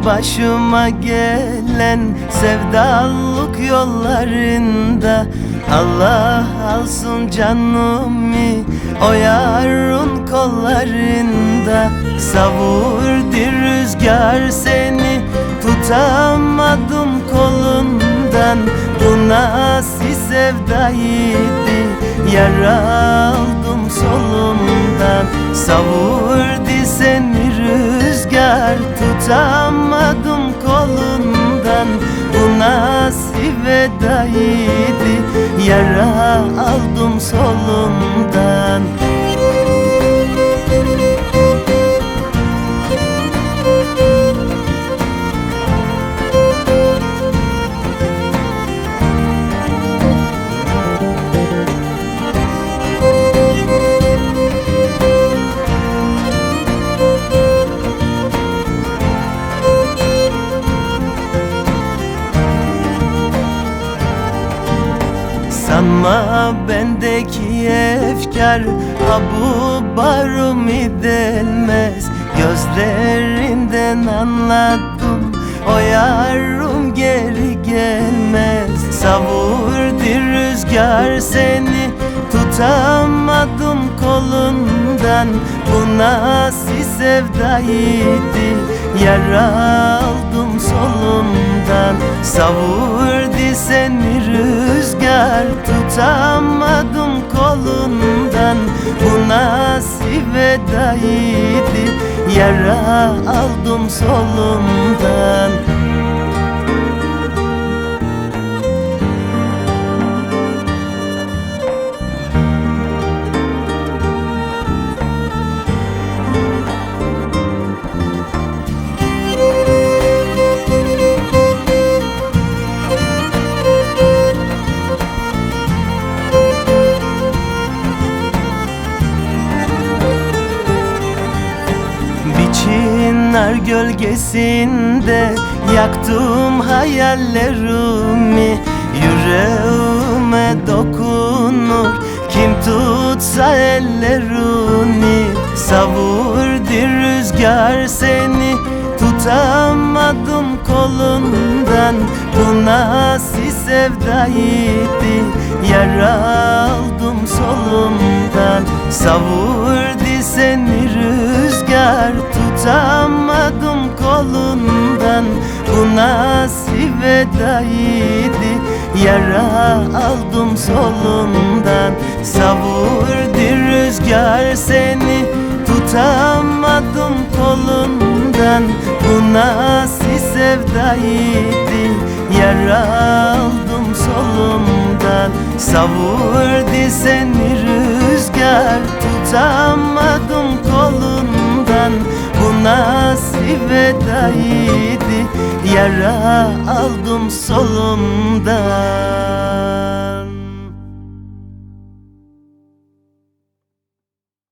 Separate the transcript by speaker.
Speaker 1: başıma gelen sevdalık yollarında. Allah alsın canımı o yarın kollarında. Savurdu rüzgar seni, tutamadım kolundan. Bu nasıl sevdaydı, yara aldım solundan. Savurdu seni rüzgar, tutamadım kolundan. Bu nasıl vedaydı, yara aldım solundan. Sanma bendeki efkar ha bu barımı delmez. Gözlerinden anladım o yarım geri gelmez. Savurdu rüzgar seni, tutamadım kolundan. Bu nasıl sevdaydı, yara aldım solundan. Savurdu seni rüzgar, tutamadım kolundan. Bu nasıl vedaydı, yara aldım solundan. Çınar gölgesinde yaktım hayallerimi. Yüreğime dokunur kim tutsa ellerini. Savurdu rüzgar seni, tutamadım kolundan. Bu nasıl sevdaydı, yara aldım solundan. Savurdu seni rüzgar, tutamadım kolundan. Bu nasıl vedaydı, yara aldım solundan. Savurdu rüzgar seni, tutamadım kolundan. Bu nasıl sevdaydı, yara aldım solundan. Savurdu seni rüzgar, tutamadım kolundan. Bu nasıl vedaydı, yara aldım solundan.